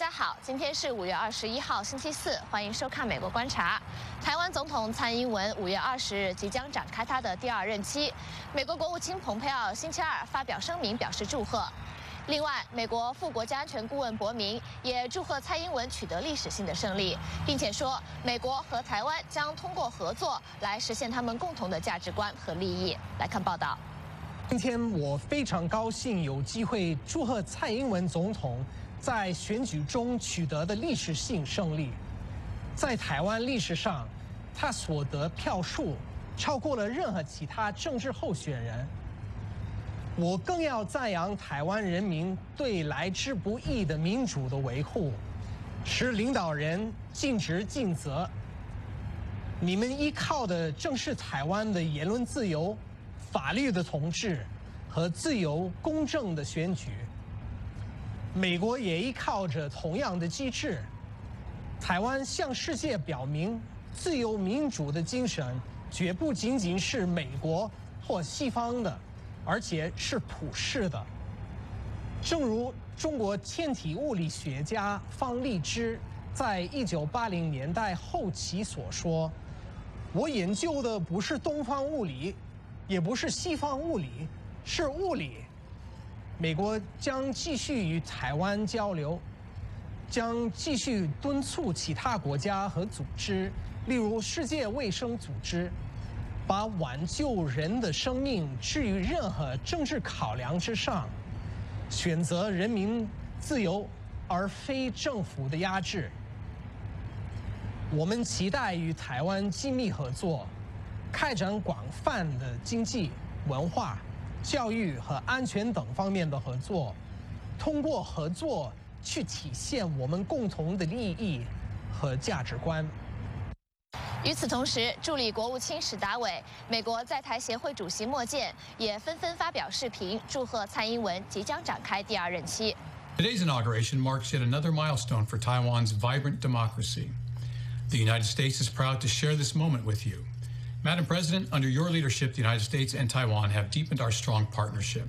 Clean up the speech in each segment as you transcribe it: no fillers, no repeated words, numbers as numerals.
家好，今天是5月21号，星期四，欢迎收看《美国观察》。台湾总统蔡英文5月20日即将展开他的第2任期，美国国务卿蓬佩奥星期二发表声明表示祝贺。另外，美国副国家安全顾问博明也祝贺蔡英文取得历史性的胜利，并且说，美国和台湾将通过合作来实现他们共同的价值观和利益。来看报道。 今天我非常高兴有机会祝贺蔡英文总统在选举中取得的历史性胜利。在台湾历史上，他所得票数超过了任何其他政治候选人。我更要赞扬台湾人民对来之不易的民主的维护，使领导人尽职尽责。你们依靠的正是台湾的言论自由、法律的统治和自由公正的选举。美国也依靠着同样的机制。台湾向世界表明，自由民主的精神绝不仅仅是美国或西方的，而且是普世的。正如中国天体物理学家方励之在1980年代后期所说：“我研究的不是东方物理，也不是西方物理，是物理。”美国将继续与台湾交流，将继续敦促其他国家和组织，例如世界卫生组织，把挽救人的生命置于任何政治考量之上，选择人民自由而非政府的压制。我们期待与台湾紧密合作，开展广泛的经济、文化、教育和安全等方面的合作，通过合作去体现我们共同的利益和价值观。 与此同时，助理国务卿史达伟、美国在台协会主席莫健也纷纷发表视频，祝贺蔡英文即将展开第2任期。 Today's inauguration marks yet another milestone for Taiwan's vibrant democracy. The United States is proud to share this moment with you. Madam President, under your leadership, the United States and Taiwan have deepened our strong partnership.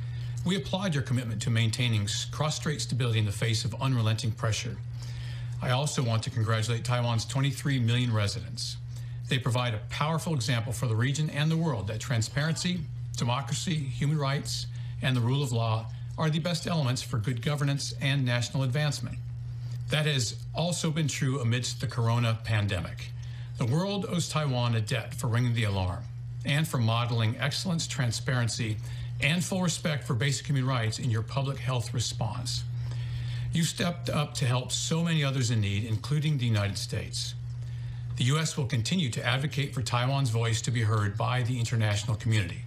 We applaud your commitment to maintaining cross-strait stability in the face of unrelenting pressure. I also want to congratulate Taiwan's 23 million residents. They provide a powerful example for the region and the world that transparency, democracy, human rights, and the rule of law are the best elements for good governance and national advancement. That has also been true amidst the corona pandemic. The world owes Taiwan a debt for ringing the alarm and for modeling excellence, transparency, and full respect for basic human rights in your public health response. You stepped up to help so many others in need, including the United States. The U.S. will continue to advocate for Taiwan's voice to be heard by the international community.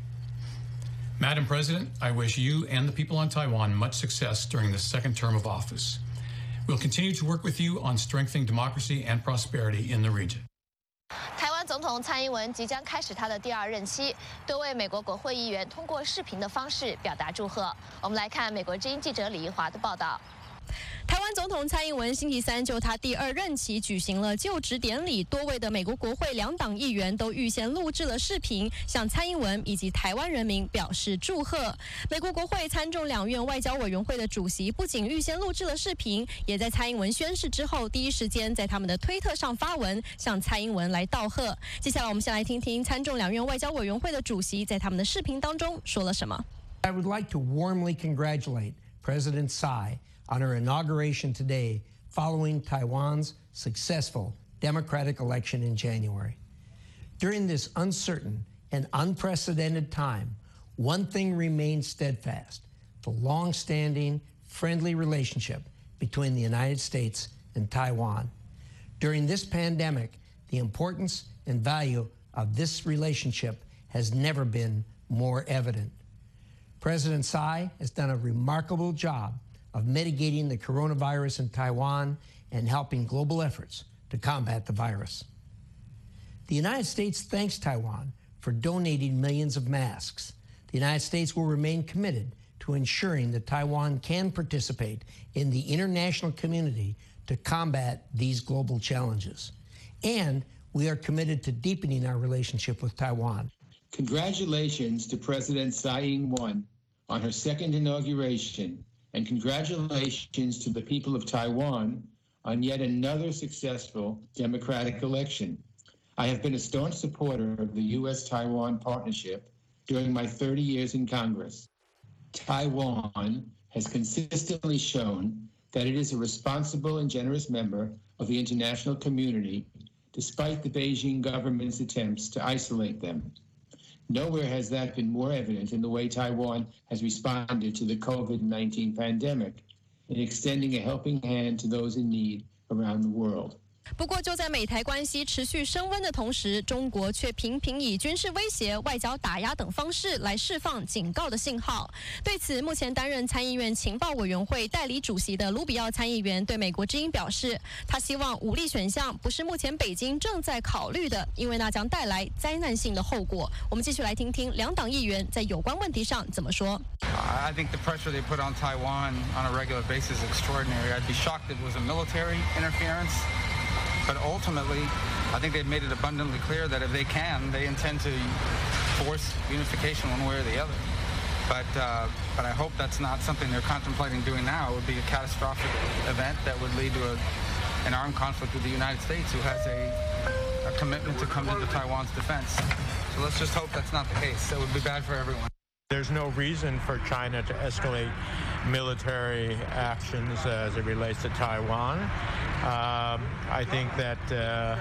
Madam President, I wish you and the people on Taiwan much success during the second term of office. We'll continue to work with you on strengthening democracy and prosperity in the region. 台湾总统蔡英文即将开始他的第2任期，多位美国国会议员通过视频的方式表达祝贺。我们来看美国之音记者李怡华的报道。 台湾总统蔡英文星期三就他第2任期举行了就职典礼，多位的美国国会2党议员都预先录制了视频，向蔡英文以及台湾人民表示祝贺。美国国会参众两院外交委员会的主席不仅预先录制了视频，也在蔡英文宣誓之后第一时间在他们的推特上发文，向蔡英文来道贺。接下来我们先来听听参众两院外交委员会的主席在他们的视频当中说了什么。 I would like to warmly congratulate President Tsai on her inauguration today following Taiwan's successful democratic election in January. During this uncertain and unprecedented time, one thing remains steadfast: the long-standing, friendly relationship between the United States and Taiwan. During this pandemic, the importance and value of this relationship has never been more evident. President Tsai has done a remarkable job of mitigating the coronavirus in Taiwan and helping global efforts to combat the virus. The United States thanks Taiwan for donating millions of masks. The United States will remain committed to ensuring that Taiwan can participate in the international community to combat these global challenges. And we are committed to deepening our relationship with Taiwan. Congratulations to President Tsai Ing-wen on her second inauguration and congratulations to the people of Taiwan on yet another successful democratic election. I have been a staunch supporter of the U.S.-Taiwan partnership during my 30 years in Congress. Taiwan has consistently shown that it is a responsible and generous member of the international community, despite the Beijing government's attempts to isolate them. Nowhere has that been more evident in the way Taiwan has responded to the COVID-19 pandemic, in extending a helping hand to those in need around the world. 不过，就在美台关系持续升温的同时，中国却频频以军事威胁、外交打压等方式来释放警告的信号。对此，目前担任参议院情报委员会代理主席的卢比奥参议员对美国之音表示，他希望武力选项不是目前北京正在考虑的，因为那将带来灾难性的后果。我们继续来听听两党议员在有关问题上怎么说。 I think the pressure they put on Taiwan on a regular basis is extraordinary. I'd be shocked if it was a military interference. But ultimately, I think they've made it abundantly clear that if they can, they intend to force unification one way or the other. But I hope that's not something they're contemplating doing now. It would be a catastrophic event that would lead to an armed conflict with the United States, who has a commitment to come into Taiwan's defense. So let's just hope that's not the case. That would be bad for everyone. There's no reason for China to escalate military actions as it relates to Taiwan. I think that the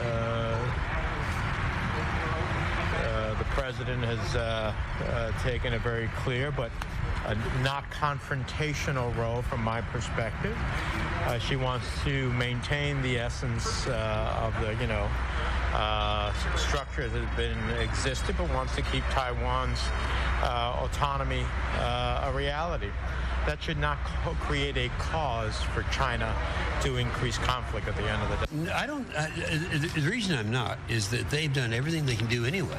president has taken a very clear but not confrontational role from my perspective. She wants to maintain the essence of the, structure that has been existed, but wants to keep Taiwan's autonomy a reality. That should not create a cause for China to increase conflict at the end of the day. I don't. The reason I'm not is that they've done everything they can do anyway,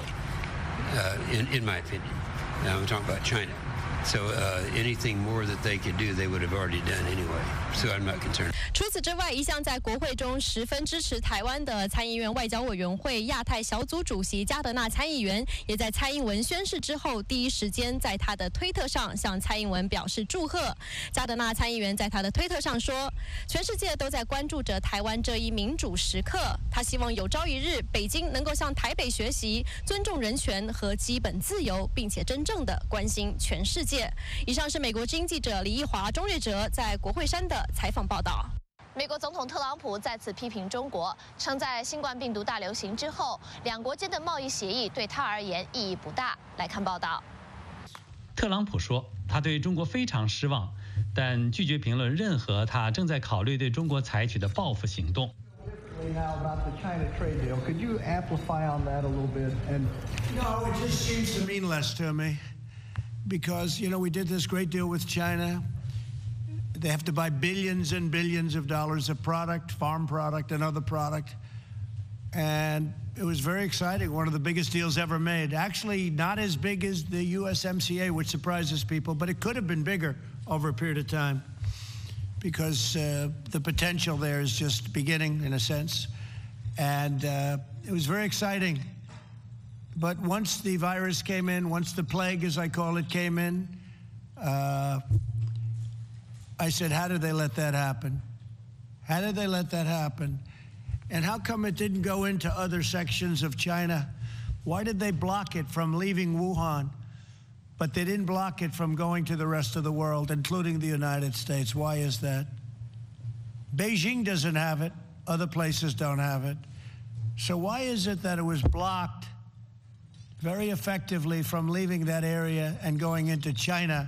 in my opinion. Now I'm talking about China. So anything more that they could do, they would have already done anyway. So I'm not concerned. 除此之外，一向在国会中十分支持台湾的参议院外交委员会亚太小组主席加德纳参议员，也在蔡英文宣誓之后第一时间在他的推特上向蔡英文表示祝贺。加德纳参议员在他的推特上说：“全世界都在关注着台湾这一民主时刻，他希望有朝一日北京能够向台北学习，尊重人权和基本自由，并且真正的关心全世界。”以上是美国之音记者李义华、钟瑞哲在国会山的采访报道。 美国总统特朗普再次批评中国，称在新冠病毒大流行之后，两国间的贸易协议对他而言意义不大。来看报道。 特朗普说，他对中国非常失望，但拒绝评论任何他正在考虑对中国采取的报复行动。 Now about the China trade deal, could you amplify on that a little bit? And no, it just seems to mean less to me. Because, we did this great deal with China. They have to buy billions and billions of dollars of product, farm product and other product. And it was very exciting, one of the biggest deals ever made. Actually, not as big as the USMCA, which surprises people, but it could have been bigger over a period of time because the potential there is just beginning, in a sense. And it was very exciting. But once the virus came in, once the plague, as I call it, came in, I said, how did they let that happen? How did they let that happen? And how come it didn't go into other sections of China? Why did they block it from leaving Wuhan? But they didn't block it from going to the rest of the world, including the United States. Why is that? Beijing doesn't have it. Other places don't have it. So why is it that it was blocked very effectively from leaving that area and going into China,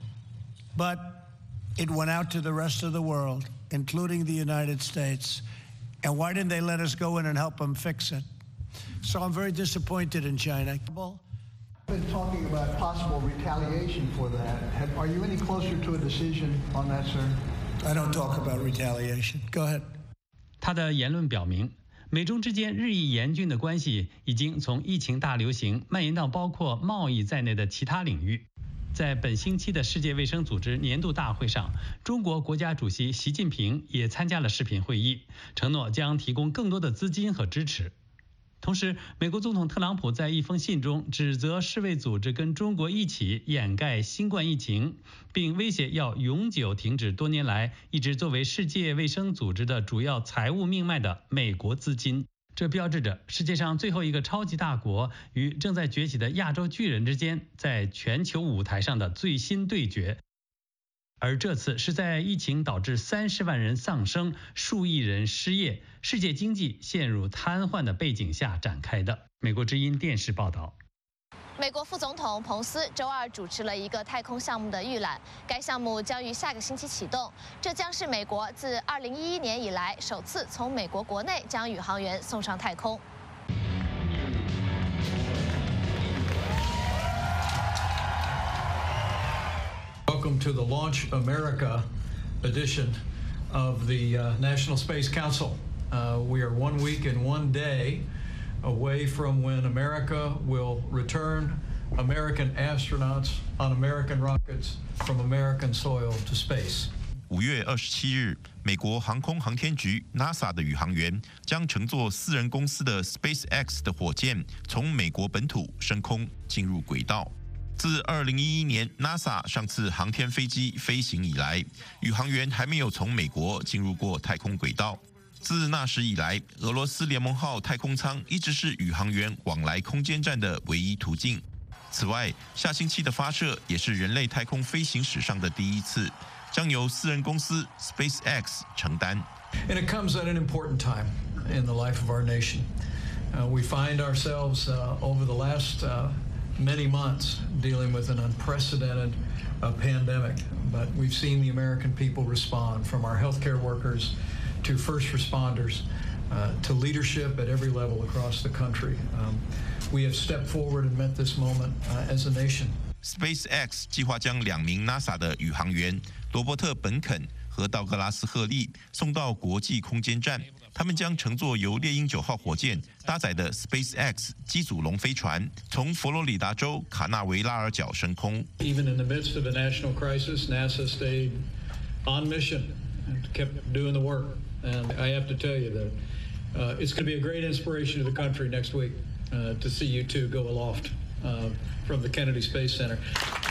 but it went out to the rest of the world, including the United States? And why didn't they let us go in and help them fix it? So I'm very disappointed in China. Been talking about possible retaliation for that. Are you any closer to a decision on that, sir? I don't talk about retaliation. Go ahead. 他的言论表明，美中之间日益严峻的关系已经从疫情大流行蔓延到包括贸易在内的其他领域。在本星期的世界卫生组织年度大会上，中国国家主席习近平也参加了视频会议，承诺将提供更多的资金和支持。 同时，美国总统特朗普在一封信中指责世卫组织跟中国一起掩盖新冠疫情，并威胁要永久停止多年来一直作为世界卫生组织的主要财务命脉的美国资金。这标志着世界上最后一个超级大国与正在崛起的亚洲巨人之间在全球舞台上的最新对决。而这次是在疫情导致30万人丧生、数亿人失业、世界经济陷入瘫痪的背景下展开的。美国之音电视报道。 美国副总统彭斯周二主持了一个太空项目的预览，该项目将于下个星期启动。这将是美国自2011年以来首次从美国国内将宇航员送上太空。 Welcome to the Launch America edition of the National Space Council. We are 1 week and 1 day away from when America will return American astronauts on American rockets from American soil to space. 5月27日，美国航空航天局 NASA 的宇航员将乘坐私人公司的 SpaceX 的火箭，从美国本土升空进入轨道。自2011年 NASA 上次航天飞机飞行以来，宇航员还没有从美国进入过太空轨道。自那时以来，俄罗斯联盟号太空舱一直是宇航员往来空间站的唯一途径。此外，下星期的发射也是人类太空飞行史上的第一次，将由私人公司 SpaceX 承担。 And it comes at an important time in the life of our nation. We find ourselves over the last many months dealing with an unprecedented pandemic, but we've seen the American people respond, from our healthcare workers to first responders to leadership at every level across the country. We have stepped forward and met this moment as a nation. SpaceX 计划将2名 NASA 的宇航员罗伯特·本肯和道格拉斯·赫利送到国际空间站。他们将乘坐由猎鹰9号火箭搭载的 SpaceX 机组龙飞船，从佛罗里达州卡纳维拉尔角升空。 Even in the midst of a national crisis, NASA stayed on mission and kept doing the work. And I have to tell you that it's going to be a great inspiration to the country next week to see you two go aloft from the Kennedy Space Center.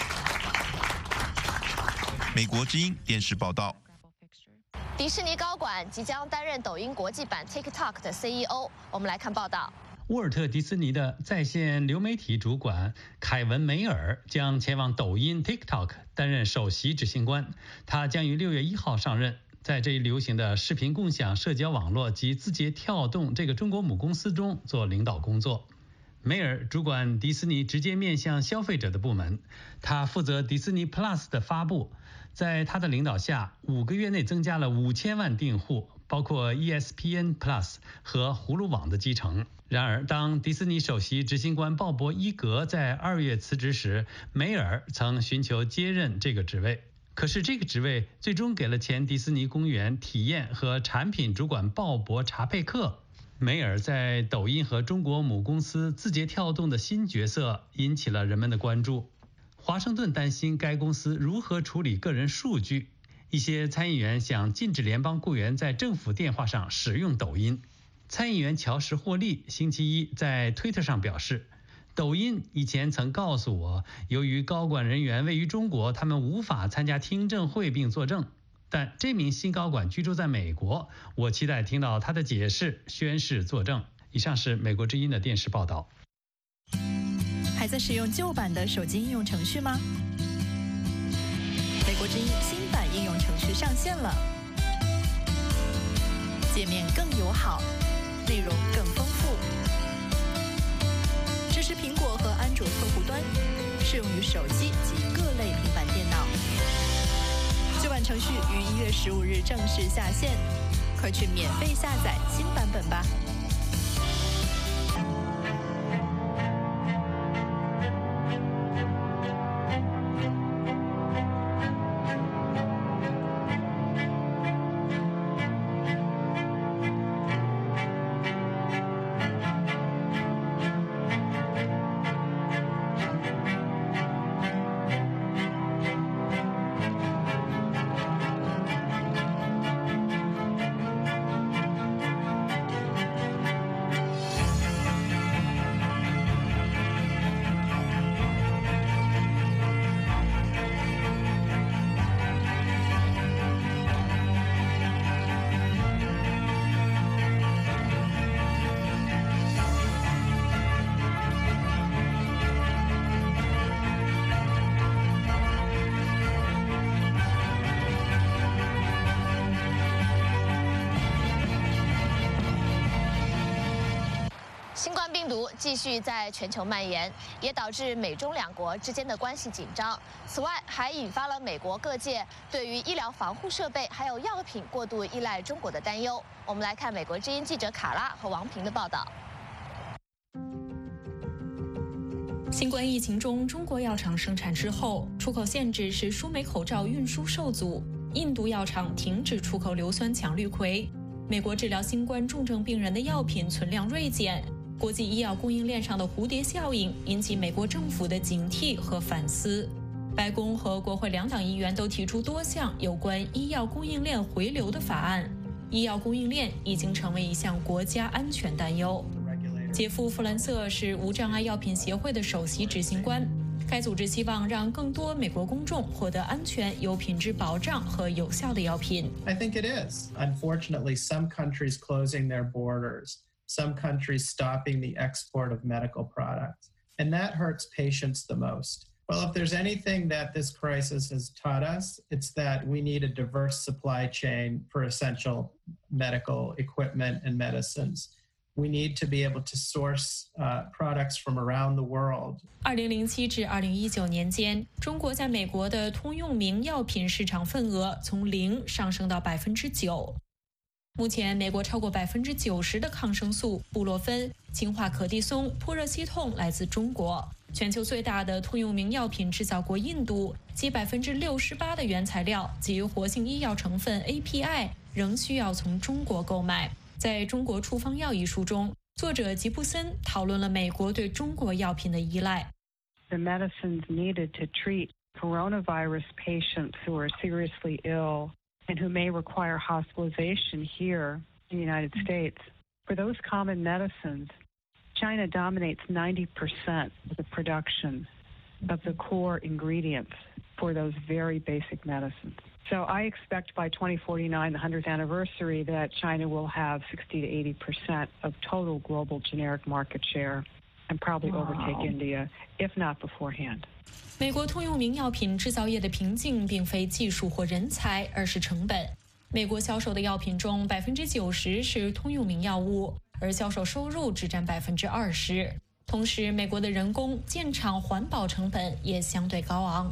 美国之音电视报道。 迪士尼高管即将担任抖音国际版 TikTok 的 CEO。我们来看报道。 沃尔特迪士尼的在线流媒体主管凯文梅尔将前往抖音 TikTok 担任首席执行官，他将于6月1号上任。在这一流行的视频共享社交网络及字节跳动这个中国母公司中做领导工作。梅尔主管迪士尼直接面向消费者的部门，他负责迪士尼 Plus 的发布。在他的领导下，5个月内增加了5000万订户，包括 ESPN Plus 和葫芦网的基程。然而，当迪士尼首席执行官鲍勃·伊格在2月辞职时，梅尔曾寻求接任这个职位。可是这个职位最终给了前迪士尼公园体验和产品主管鲍勃·查佩克。梅尔在抖音和中国母公司字节跳动的新角色引起了人们的关注。华盛顿担心该公司如何处理个人数据。一些参议员想禁止联邦雇员在政府电话上使用抖音。参议员乔什·霍利星期一在推特上表示，抖音以前曾告诉我，由于高管人员位于中国，他们无法参加听证会并作证。但这名新高管居住在美国，我期待听到他的解释、宣誓作证。以上是美国之音的电视报道。 还在使用旧版的手机应用程序吗？美国之音新版应用程序上线了，界面更友好，内容更丰富，支持苹果和安卓客户端，适用于手机及各类平板电脑。旧版程序于1月15日正式下线，快去免费下载新版本吧。 新冠病毒继续在全球蔓延，也导致美中两国之间的关系紧张。此外，还引发了美国各界对于医疗防护设备还有药品过度依赖中国的担忧。我们来看美国之音记者卡拉和王平的报道。 新冠疫情中，中国药厂生产之后，出口限制使输美口罩运输受阻。印度药厂停止出口硫酸羟氯喹。美国治疗新冠重症病人的药品存量锐减。国际医药供应链上的蝴蝶效应引起美国政府的警惕和反思。白宫和国会两党议员都提出多项有关医药供应链回流的法案。医药供应链已经成为一项国家安全担忧。杰夫·弗兰瑟是无障碍药品协会的首席执行官。该组织希望让更多美国公众获得安全、有品质保障和有效的药品。 I think it is. Unfortunately, some countries closing their borders, some countries stopping the export of medical products, and that hurts patients the most. Well, if there's anything that this crisis has taught us, it's that we need a diverse supply chain for essential medical equipment and medicines. We need to be able to source products from around the world. 2007至2019年间，中国在美国的通用名药品市场份额从0上升到9%。目前，美国超过90%的抗生素、布洛芬、氢化可的松、扑热息痛来自中国。全球最大的通用名药品制造国印度，其68%的原材料及活性医药成分 API 仍需要从中国购买。在中国处方药一书中，作者吉布森讨论了美国对中国药品的依赖。 The medicines needed to treat coronavirus patients who are seriously ill and who may require hospitalization here in the United States. For those common medicines, China dominates 90% of the production of the core ingredients for those very basic medicines. So I expect by 2049, the 100th anniversary, that China will have 60 to 80% of total global generic market share and probably overtake India, if not beforehand. 美国通用名药品制造业的瓶颈并非技术或人才，而是成本。美国销售的药品中，90%是通用名药物，而销售收入只占20%。同时，美国的人工、建厂、环保成本也相对高昂。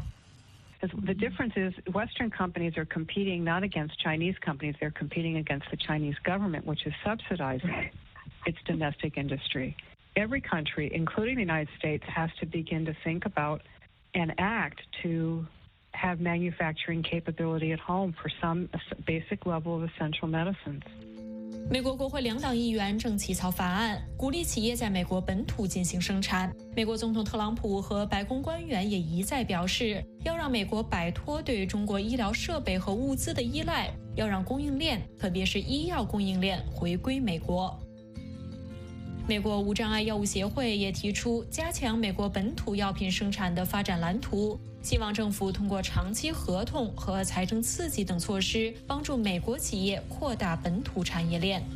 The difference is Western companies are competing not against Chinese companies, they're competing against the Chinese government, which is subsidizing its domestic industry. Every country, including the United States, has to begin to think about and act to have manufacturing capability at home for some basic level of essential medicines. 美国国会两党议员正起草法案，鼓励企业在美国本土进行生产。美国总统特朗普和白宫官员也一再表示，要让美国摆脱对中国医疗设备和物资的依赖，要让供应链，特别是医药供应链回归美国。美国无障碍药物协会也提出加强美国本土药品生产的发展蓝图，希望政府通过长期合同和财政刺激等措施，帮助美国企业扩大本土产业链。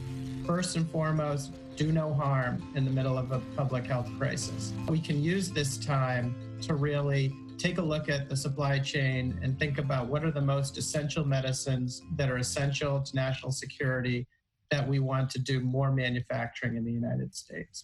First and foremost, do no harm in the middle of a public health crisis. We can use this time to really take a look at the supply chain and think about what are the most essential medicines that are essential to national security that we want to do more manufacturing in the United States.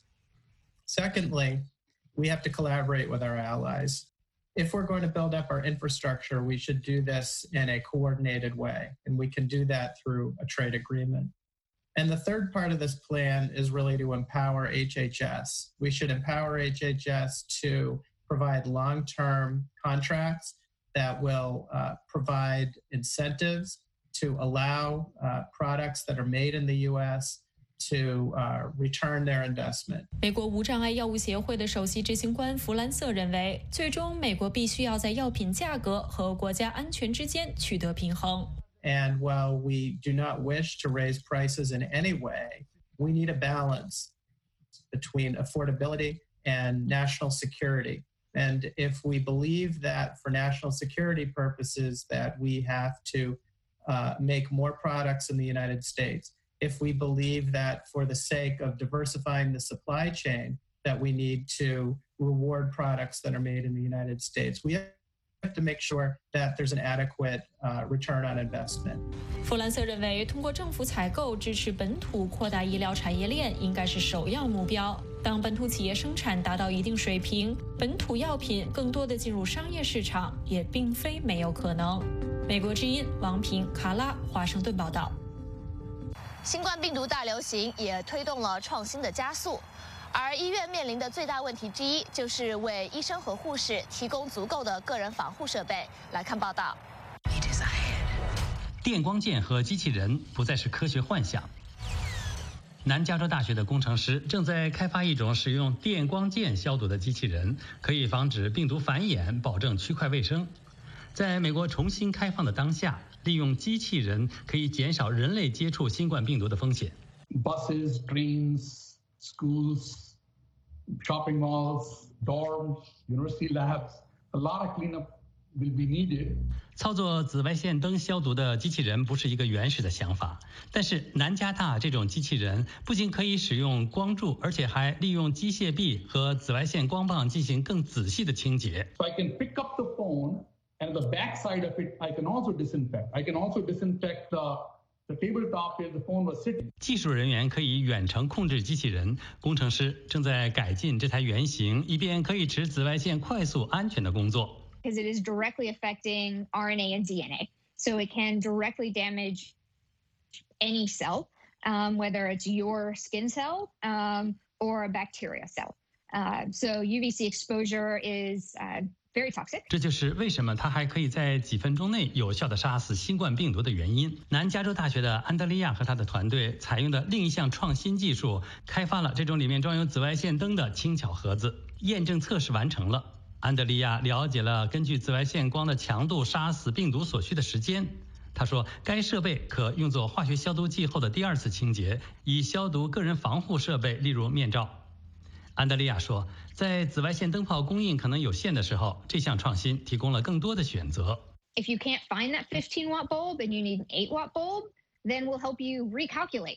Secondly, we have to collaborate with our allies. If we're going to build up our infrastructure, we should do this in a coordinated way, and we can do that through a trade agreement. And the third part of this plan is really to empower HHS. We should empower HHS to provide long-term contracts that will provide incentives to allow products that are made in the U.S. to return their investment. 美国无障碍药物协会的首席执行官弗兰瑟认为，最终美国必须要在药品价格和国家安全之间取得平衡。 And while we do not wish to raise prices in any way, we need a balance between affordability and national security. And if we believe that for national security purposes that we have to make more products in the United States, if we believe that for the sake of diversifying the supply chain that we need to reward products that are made in the United States, we have have to make sure that there's an adequate return on investment. 弗兰瑟认为，通过政府采购支持本土扩大医疗产业链应该是首要目标。当本土企业生产达到一定水平，本土药品更多的进入商业市场也并非没有可能。美国之音王平、卡拉，华盛顿报道。 新冠病毒大流行也推动了创新的加速。而医院面临的最大问题之一，就是为医生和护士提供足够的个人防护设备。来看报道。 电光剑和机器人不再是科学幻想。南加州大学的工程师正在开发一种使用电光剑消毒的机器人，可以防止病毒繁衍，保证区块卫生。在美国重新开放的当下，利用机器人可以减少人类接触新冠病毒的风险。 Buses, trains, schools, shopping malls, dorms, university labs, a lot of cleanup will be needed. 操作紫外线灯消毒的机器人不是一个原始的想法，但是南加大这种机器人不仅可以使用光柱，而且还利用机械臂和紫外线光棒进行更仔细的清洁。 So I can pick up the phone and the back side of it I can also disinfect. I can also disinfect the tabletop where the phone was sitting. 技术人员可以远程控制机器人，工程师正在改进这台原型，以便可以持紫外线快速安全的工作。 Because it is directly affecting RNA and DNA. So it can directly damage any cell, whether it's your skin cell or a bacteria cell. So UVC exposure is very toxic. 这就是为什么它还可以在几分钟内有效地杀死新冠病毒的原因。南加州大学的安德利亚和他的团队采用的另一项创新技术，开发了这种里面装有紫外线灯的轻巧盒子。验证测试完成了。安德利亚了解了根据紫外线光的强度杀死病毒所需的时间。他说，该设备可用作化学消毒剂后的第二次清洁，以消毒个人防护设备，例如面罩。安德利亚说，在紫外线灯泡供应可能有限的时候，这项创新提供了更多的选择。 If you can't find that 15-watt bulb and you need an 8-watt bulb, then we'll help you recalculate.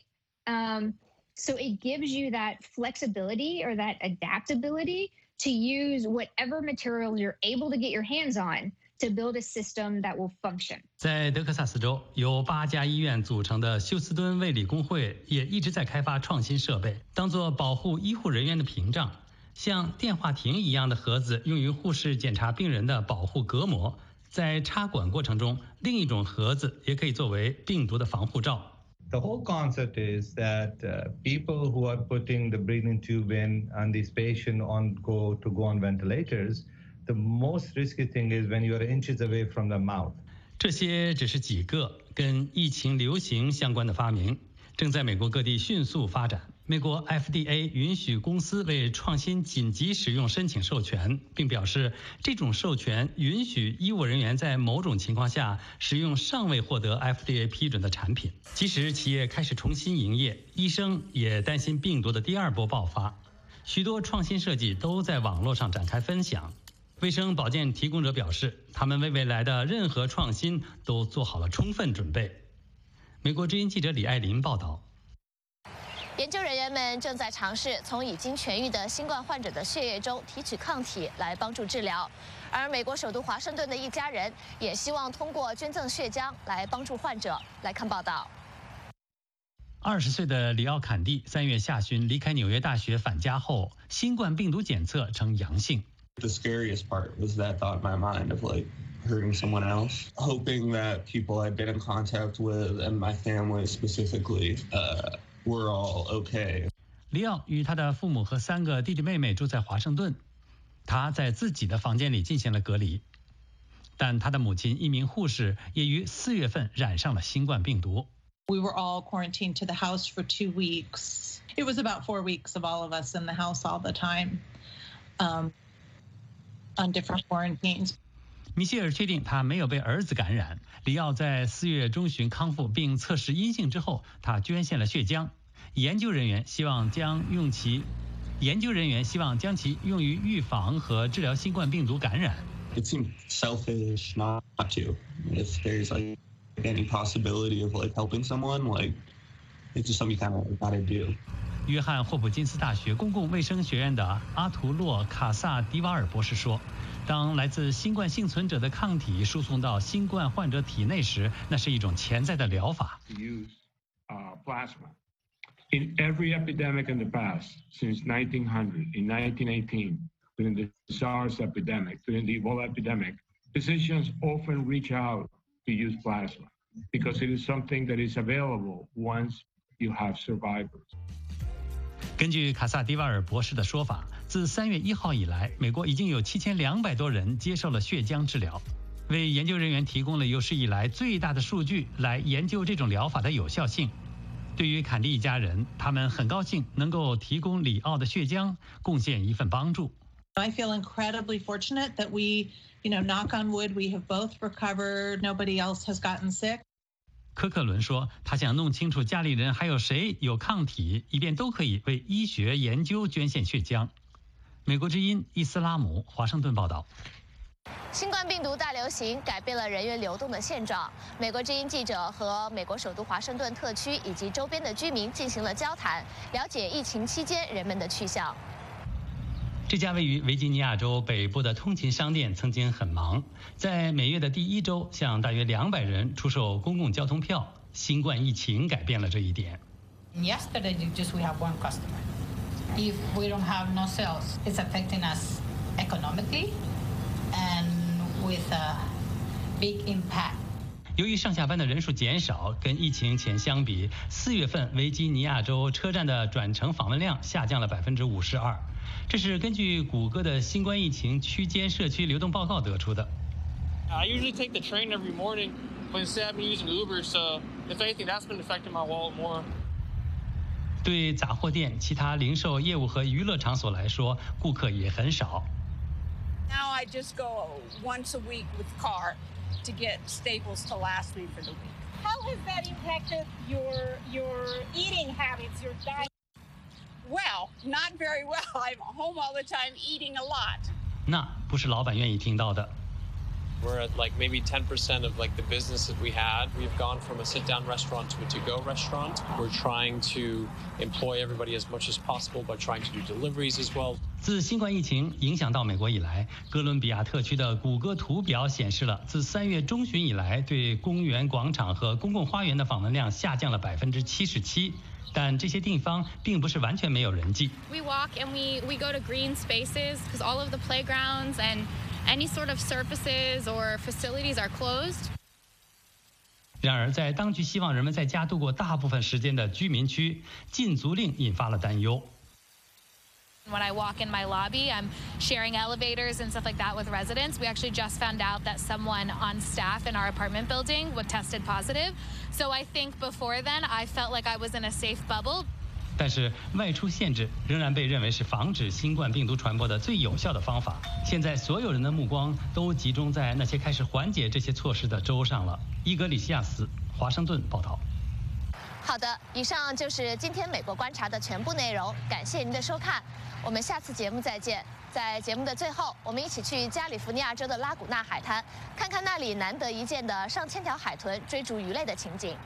So it gives you that flexibility or that adaptability to use whatever materials you're able to get your hands on to build a system that will function. 在德克萨斯州，由8家医院组成的休斯敦卫理公会也一直在开发创新设备，当作保护医护人员的屏障。像电话亭一样的盒子用于护士检查病人的保护隔膜，在插管过程中，另一种盒子也可以作为病毒的防护罩。 The whole concept is that people who are putting the breathing tube in and these patients go on ventilators, the most risky thing is when you are inches away from the mouth. 这些只是几个跟疫情流行相关的发明，正在美国各地迅速发展。美国 FDA 允许公司为创新紧急使用申请授权，并表示这种授权允许医务人员在某种情况下使用尚未获得 FDA 批准的产品。即使企业开始重新营业，医生也担心病毒的第二波爆发。许多创新设计都在网络上展开分享。卫生保健提供者表示，他们为未来的任何创新都做好了充分准备。美国之音记者李爱林报道。 研究人员们正在尝试从已经痊愈的新冠患者的血液中提取抗体来帮助治疗，而美国首都华盛顿的一家人也希望通过捐赠血浆来帮助患者。来看报道。 20岁的里奥坎蒂3月下旬离开纽约大学返家后，新冠病毒检测呈阳性。 The scariest part was that thought in my mind of like hurting someone else, hoping that people I'd been in contact with and my family specifically were all okay. 里奥与他的父母和3个弟弟妹妹住在华盛顿，他在自己的房间里进行了隔离。但他的母亲一名护士也于4月份染上了新冠病毒。 We were all quarantined to the house for 2 weeks. It was about 4 weeks of all of us in the house all the time, on different quarantines. 米歇尔确定他没有被儿子感染。里奥在4月中旬康复并测试阴性之后，他捐献了血浆。研究人员希望将其用于预防和治疗新冠病毒感染。 It seemed selfish not to. If there's like any possibility of like helping someone, like it's just something you kind of gotta do. 约翰霍普金斯大学公共卫生学院的阿图洛·卡萨迪瓦尔博士说，当来自新冠幸存者的抗体输送到新冠患者体内时，那是一种潜在的疗法。 Plasma. In every epidemic in the past, since 1900, in 1918, during the SARS epidemic, during the Ebola epidemic, physicians often reach out to use plasma because it is something that is available once you have survivors. 根据卡萨迪瓦尔博士的说法，自3月1号以来，美国已经有7200多人接受了血浆治疗，为研究人员提供了有史以来最大的数据来研究这种疗法的有效性。对于坎蒂一家人，他们很高兴能够提供里奥的血浆，贡献一份帮助。 I feel incredibly fortunate that we, knock on wood, we have both recovered. Nobody else has gotten sick. 科克伦说，他想弄清楚家里人还有谁有抗体，以便都可以为医学研究捐献血浆。美国之音伊斯拉姆华盛顿报道。 新冠病毒大流行改变了人员流动的现状。美国之音记者和美国首都华盛顿特区以及周边的居民进行了交谈，了解疫情期间人们的去向。 这家位于维吉尼亚州北部的通勤商店曾经很忙，在每月的第1周向大约200人出售公共交通票。新冠疫情改变了这一点。 Yesterday, just we have one customer. If we don't have no sales, it's affecting us economically and with a big impact. 由于上下班的人数减少，跟疫情前相比，4月份维吉尼亚州车站的转乘访问量下降了52%。这是根据谷歌的新冠疫情区间社区流动报告得出的。 I usually take the train every morning, but instead I've been using Uber, so if anything, that's been affecting my wallet more. 对杂货店、其他零售业务和娱乐场所来说，顾客也很少。 Now I just go once a week with car to get staples to last me for the week. How has that impacted your eating habits, your diet? Well, not very well. I'm home all the time eating a lot. 那不是老板愿意听到的。 We're at like maybe 10% of like the business that we had. We've gone from a sit-down restaurant to a to-go restaurant. We're trying to employ everybody as much as possible by trying to do deliveries as well. 自新冠疫情影响到美国以来，哥伦比亚特区的谷歌图表显示了，自3月中旬以来，对公园广场和公共花园的访问量下降了77%。但这些地方并不是完全没有人迹。 We walk and we go to green spaces because all of the playgrounds and any sort of surfaces or facilities are closed. 然而，在当局希望人们在家度过大部分时间的居民区，禁足令引发了担忧。 When I walk in my lobby, I'm sharing elevators and stuff like that with residents. We actually just found out that someone on staff in our apartment building was tested positive. So I think before then, I felt like I was in a safe bubble. 但是外出限制仍然被认为是防止新冠病毒传播的最有效的方法。现在所有人的目光都集中在那些开始缓解这些措施的州上了。伊格里西亚斯，华盛顿报道。 好的，以上就是今天美国观察的全部内容，感谢您的收看，我们下次节目再见。在节目的最后，我们一起去加利福尼亚州的拉古纳海滩，看看那里难得一见的上千条海豚追逐鱼类的情景。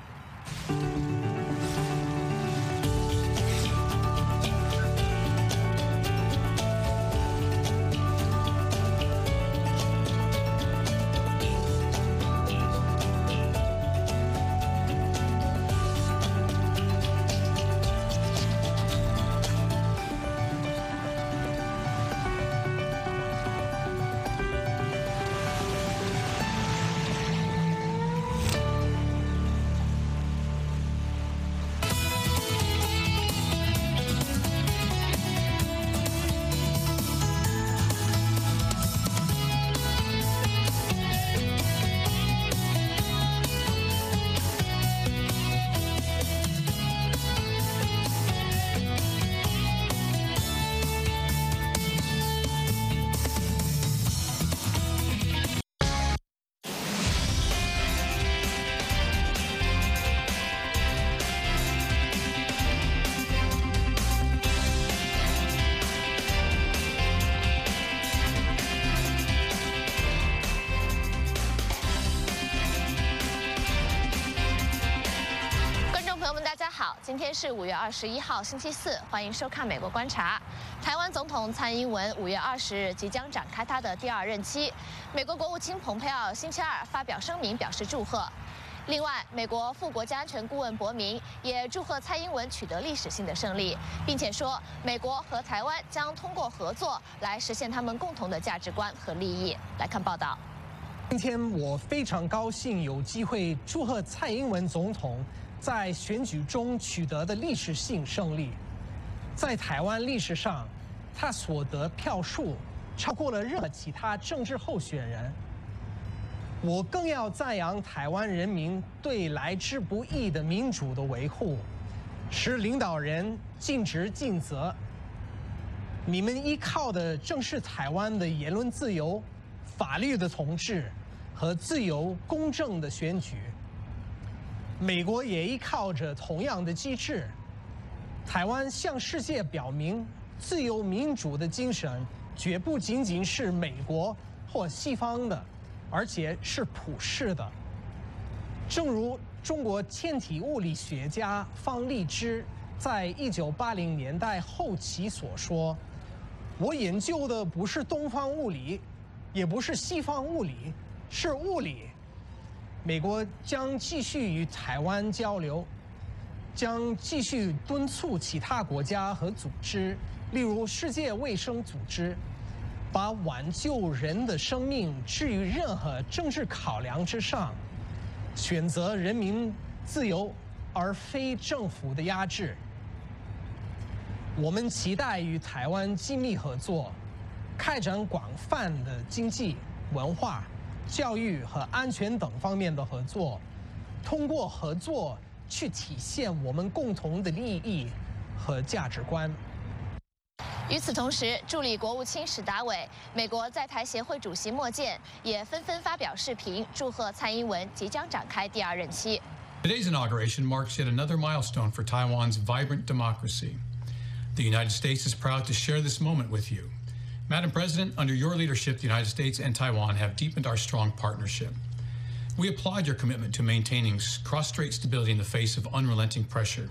好，今天是5月21号，星期四，欢迎收看《美国观察》。台湾总统蔡英文5月20日即将展开他的第2任期，美国国务卿蓬佩奥星期二发表声明表示祝贺。另外，美国副国家安全顾问博明也祝贺蔡英文取得历史性的胜利，并且说，美国和台湾将通过合作来实现他们共同的价值观和利益。来看报道。 今天我非常高兴有机会祝贺蔡英文总统在选举中取得的历史性胜利。在台湾历史上，他所得票数超过了任何其他政治候选人。我更要赞扬台湾人民对来之不易的民主的维护，使领导人尽职尽责。你们依靠的正是台湾的言论自由、法律的统治和自由公正的选举。美国也依靠着同样的机制。台湾向世界表明，自由民主的精神绝不仅仅是美国或西方的，而且是普世的。正如中国天体物理学家方励之在1980年代后期所说：“我研究的不是东方物理，也不是西方物理，是物理。”美国将继续与台湾交流，将继续敦促其他国家和组织，例如世界卫生组织，把挽救人的生命置于任何政治考量之上，选择人民自由而非政府的压制。我们期待与台湾紧密合作，开展广泛的经济、文化、教育和安全等方面的合作，通过合作去体现我们共同的利益和价值观。 与此同时，助理国务卿史达伟、美国在台协会主席莫健也纷纷发表视频，祝贺蔡英文即将展开第2任期。 Today's inauguration marks yet another milestone for Taiwan's vibrant democracy. The United States is proud to share this moment with you. Madam President, under your leadership, the United States and Taiwan have deepened our strong partnership. We applaud your commitment to maintaining cross-strait stability in the face of unrelenting pressure.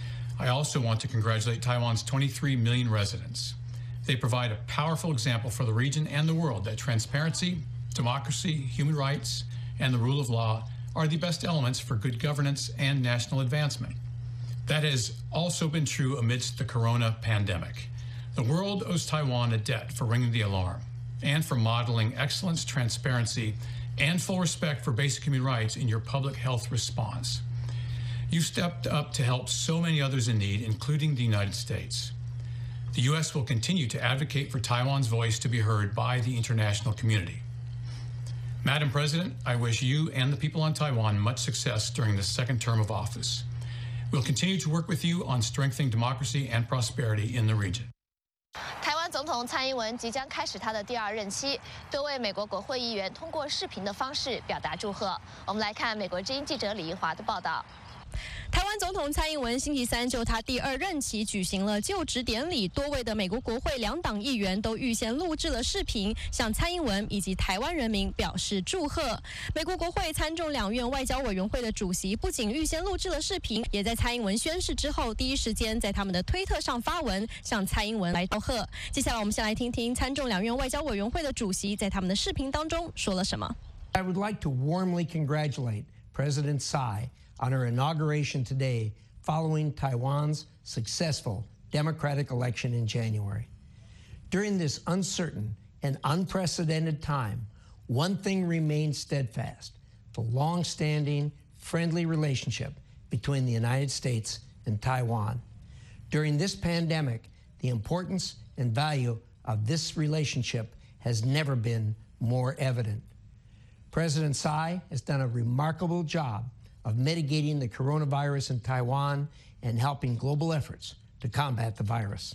I also want to congratulate Taiwan's 23 million residents. They provide a powerful example for the region and the world that transparency, democracy, human rights, and the rule of law are the best elements for good governance and national advancement. That has also been true amidst the corona pandemic. The world owes Taiwan a debt for ringing the alarm and for modeling excellence, transparency, and full respect for basic human rights in your public health response. You stepped up to help so many others in need, including the United States. The U.S. will continue to advocate for Taiwan's voice to be heard by the international community. Madam President, I wish you and the people on Taiwan much success during the second term of office. We'll continue to work with you on strengthening democracy and prosperity in the region. 台湾总统蔡英文即将开始他的第2任期，多位美国国会议员通过视频的方式表达祝贺。我们来看美国之音记者李怡华的报道。 台湾总统蔡英文星期三就他第2任期举行了就职典礼，多位的美国国会2党议员都预先录制了视频，向蔡英文以及台湾人民表示祝贺。美国国会参众两院外交委员会的主席不仅预先录制了视频，也在蔡英文宣誓之后第一时间在他们的推特上发文，向蔡英文来祝贺。接下来我们先来听听参众两院外交委员会的主席在他们的视频当中说了什么。 I would like to warmly congratulate President Tsai on her inauguration today following Taiwan's successful democratic election in January. During this uncertain and unprecedented time, one thing remains steadfast: the long-standing, friendly relationship between the United States and Taiwan. During this pandemic, the importance and value of this relationship has never been more evident. President Tsai has done a remarkable job of mitigating the coronavirus in Taiwan and helping global efforts to combat the virus.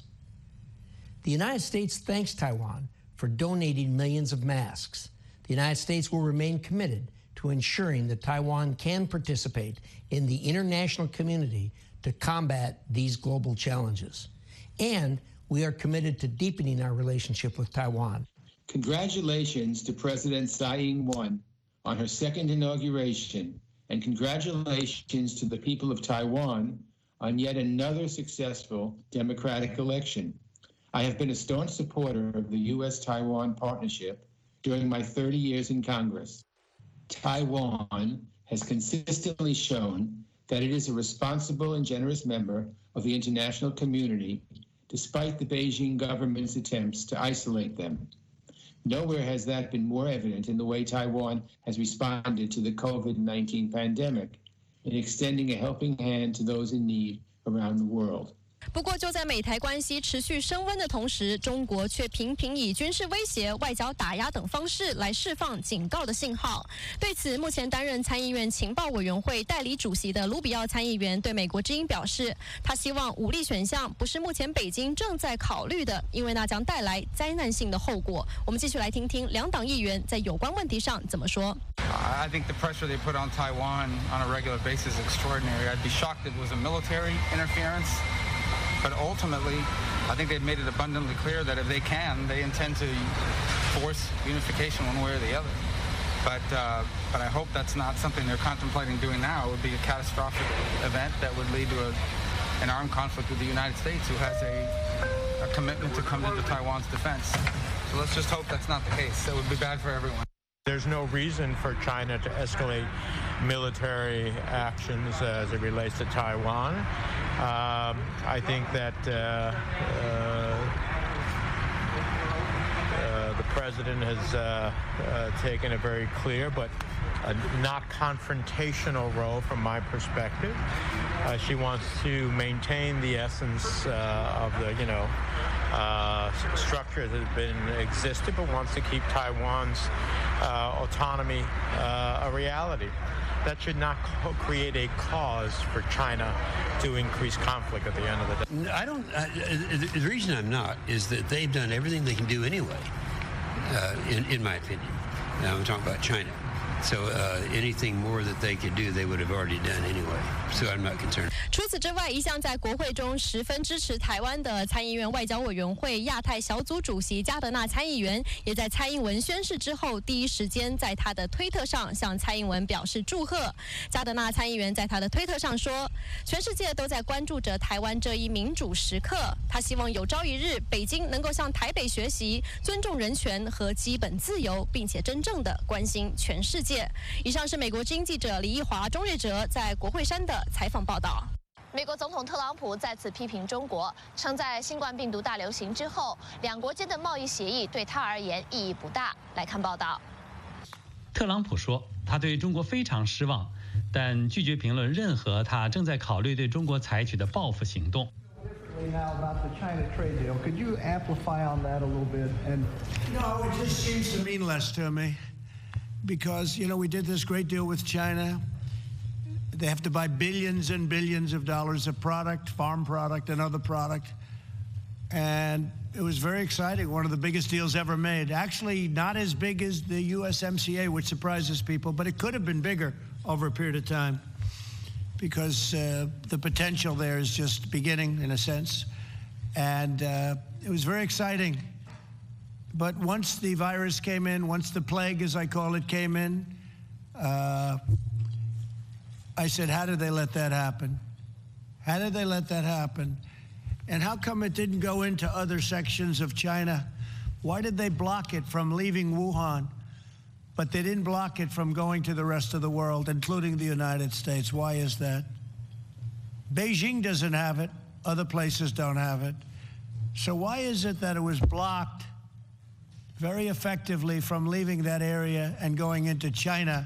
The United States thanks Taiwan for donating millions of masks. The United States will remain committed to ensuring that Taiwan can participate in the international community to combat these global challenges. And we are committed to deepening our relationship with Taiwan. Congratulations to President Tsai Ing-wen on her second inauguration, and congratulations to the people of Taiwan on yet another successful democratic election. I have been a staunch supporter of the U.S.-Taiwan partnership during my 30 years in Congress. Taiwan has consistently shown that it is a responsible and generous member of the international community, despite the Beijing government's attempts to isolate them. Nowhere has that been more evident in the way Taiwan has responded to the COVID-19 pandemic, in extending a helping hand to those in need around the world. 不过，就在美台关系持续升温的同时，中国却频频以军事威胁、外交打压等方式来释放警告的信号。对此，目前担任参议院情报委员会代理主席的卢比奥参议员对美国之音表示，他希望武力选项不是目前北京正在考虑的，因为那将带来灾难性的后果。我们继续来听听两党议员在有关问题上怎么说。 I think the pressure they put on Taiwan on a regular basis is extraordinary. I'd be shocked if it was a military interference. But ultimately, I think they've made it abundantly clear that if they can, they intend to force unification one way or the other. But I hope that's not something they're contemplating doing now. It would be a catastrophic event that would lead to an armed conflict with the United States, who has a commitment to come into Taiwan's defense. So let's just hope that's not the case. That would be bad for everyone. There's no reason for China to escalate military actions as it relates to Taiwan. I think that the president has taken a very clear but not confrontational role from my perspective. She wants to maintain the essence of the, structure that has been existed, but wants to keep Taiwan's autonomy a reality. That should not create a cause for China to increase conflict at the end of the day. I don't. The reason I'm not is that they've done everything they can do anyway, in my opinion. Now I'm talking about China. So anything more that they could do, they would have already done anyway. So I'm not concerned. 除此之外，一向在国会中十分支持台湾的参议院外交委员会亚太小组主席加德纳参议员，也在蔡英文宣誓之后第一时间在他的推特上向蔡英文表示祝贺。加德纳参议员在他的推特上说：“全世界都在关注着台湾这一民主时刻，他希望有朝一日北京能够向台北学习，尊重人权和基本自由，并且真正的关心全世界。”以上是美国之音记者李义华、钟瑞哲在国会山的采访报道。 美国总统特朗普再次批评中国，称在新冠病毒大流行之后，两国间的贸易协议对他而言意义不大。来看报道。 特朗普说，他对中国非常失望，但拒绝评论任何他正在考虑对中国采取的报复行动。 Now about the China trade deal, could you amplify on that a little bit? And no, it just seems to mean less to me. Because, we did this great deal with China. They have to buy billions and billions of dollars of product, farm product and other product. And it was very exciting, one of the biggest deals ever made. Actually, not as big as the USMCA, which surprises people, but it could have been bigger over a period of time because the potential there is just beginning, in a sense. And it was very exciting. But once the virus came in, once the plague, as I call it, came in, I said, how did they let that happen? How did they let that happen? And how come it didn't go into other sections of China? Why did they block it from leaving Wuhan? But they didn't block it from going to the rest of the world, including the United States. Why is that? Beijing doesn't have it. Other places don't have it. So why is it that it was blocked very effectively from leaving that area and going into China,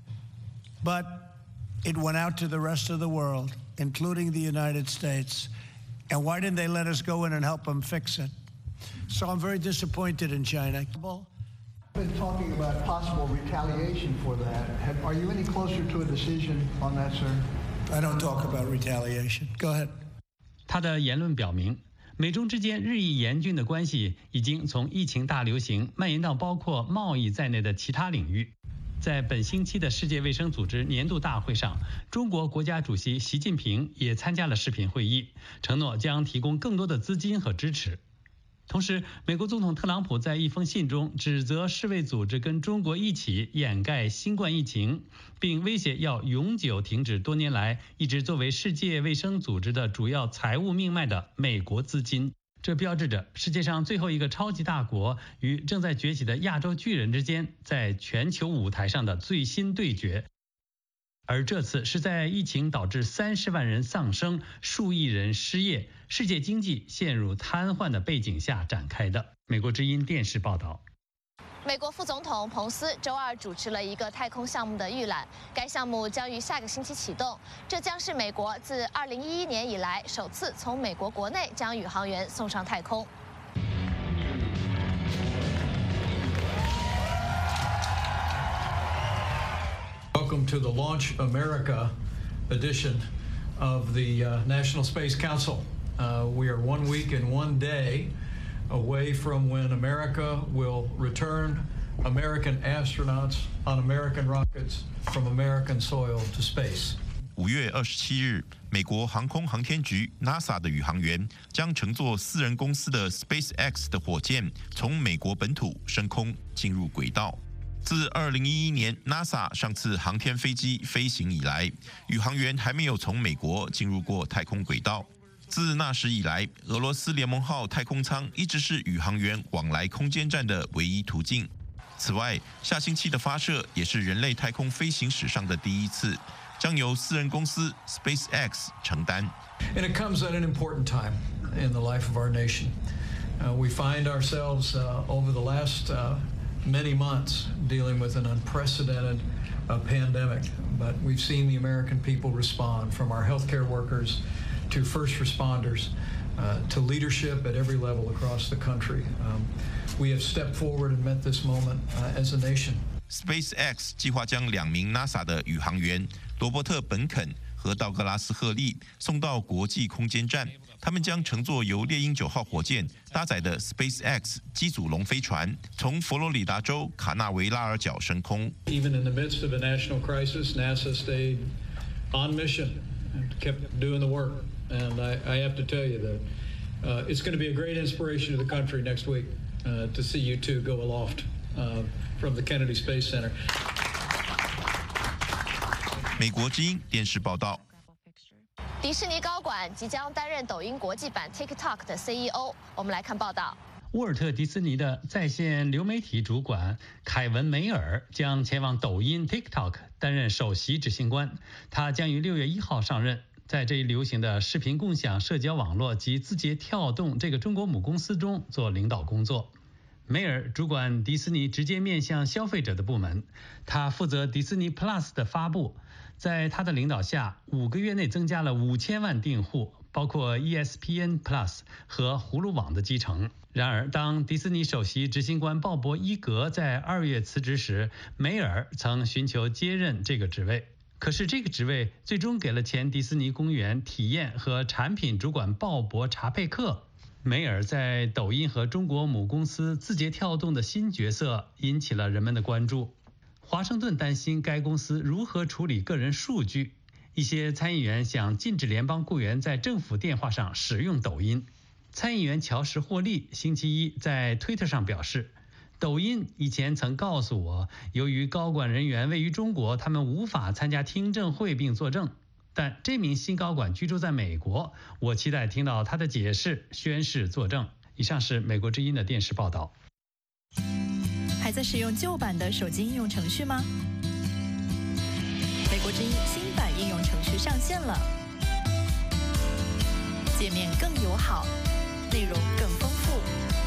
but it went out to the rest of the world, including the United States? And why didn't they let us go in and help them fix it? So I'm very disappointed in China. Been talking about possible retaliation for that. Are you any closer to a decision on that, sir? I don't talk about retaliation. Go ahead. 他的言论表明，美中之间日益严峻的关系已经从疫情大流行蔓延到包括贸易在内的其他领域。在本星期的世界卫生组织年度大会上，中国国家主席习近平也参加了视频会议，承诺将提供更多的资金和支持。 同时，美国总统特朗普在一封信中指责世卫组织跟中国一起掩盖新冠疫情，并威胁要永久停止多年来一直作为世界卫生组织的主要财务命脉的美国资金。这标志着世界上最后一个超级大国与正在崛起的亚洲巨人之间在全球舞台上的最新对决。而这次是在疫情导致30万人丧生、数亿人失业、世界经济陷入瘫痪的背景下展开的。美国之音电视报道。 美国副总统彭斯周二主持了一个太空项目的预览，该项目将于下个星期启动。这将是美国自2011年以来首次从美国国内将宇航员送上太空。 Welcome to the Launch America edition of the National Space Council. We are 1 week and 1 day away from when America will return American astronauts on American rockets from American soil to space. 5月27日，美国航空航天局 NASA 的宇航员将乘坐私人公司的 SpaceX 的火箭，从美国本土升空进入轨道。自2011年 NASA 上次航天飞机飞行以来，宇航员还没有从美国进入过太空轨道。自那时以来，俄罗斯联盟号太空舱一直是宇航员往来空间站的唯一途径。此外，下星期的发射也是人类太空飞行史上的第一次，将由私人公司 SpaceX 承担。 And it comes at an important time in the life of our nation. We find ourselves over the last many months dealing with an unprecedented pandemic, but we've seen the American people respond, from our healthcare workers to first responders to leadership at every level across the country. We have stepped forward and met this moment as a nation. SpaceX 计划将2名 NASA 的宇航员罗伯特·本肯和道格拉斯·赫利送到国际空间站。他们将乘坐由猎鹰9号火箭搭载的 SpaceX 机组龙飞船，从佛罗里达州卡纳维拉尔角升空。 Even in the midst of a national crisis, NASA stayed on mission and kept doing the work. And I have to tell you that it's going to be a great inspiration to the country next week to see you two go aloft from the Kennedy Space Center. 美国之音电视报道。 迪士尼高管即将担任抖音国际版 TikTok 的 CEO。我们来看报道。 沃尔特·迪士尼的在线流媒体主管凯文·梅尔将前往抖音 TikTok 担任首席执行官，他将于6月1号上任。在这一流行的视频共享社交网络及字节跳动这个中国母公司中做领导工作。梅尔主管迪士尼直接面向消费者的部门，他负责迪士尼 Plus 的发布。在他的领导下，5个月内增加了5000万订户，包括 ESPN Plus 和葫芦网的基程。然而，当迪士尼首席执行官鲍勃·伊格在2月辞职时，梅尔曾寻求接任这个职位。可是这个职位最终给了前迪士尼公园体验和产品主管鲍勃·查佩克。梅尔在抖音和中国母公司字节跳动的新角色引起了人们的关注。华盛顿担心该公司如何处理个人数据，一些参议员想禁止联邦雇员在政府电话上使用抖音。参议员乔什·霍利星期一在推特上表示，抖音以前曾告诉我，由于高管人员位于中国，他们无法参加听证会并作证。但这名新高管居住在美国，我期待听到他的解释、宣誓作证。以上是美国之音的电视报道。 还在使用旧版的手机应用程序吗？美国之音新版应用程序上线了，界面更友好，内容更丰富，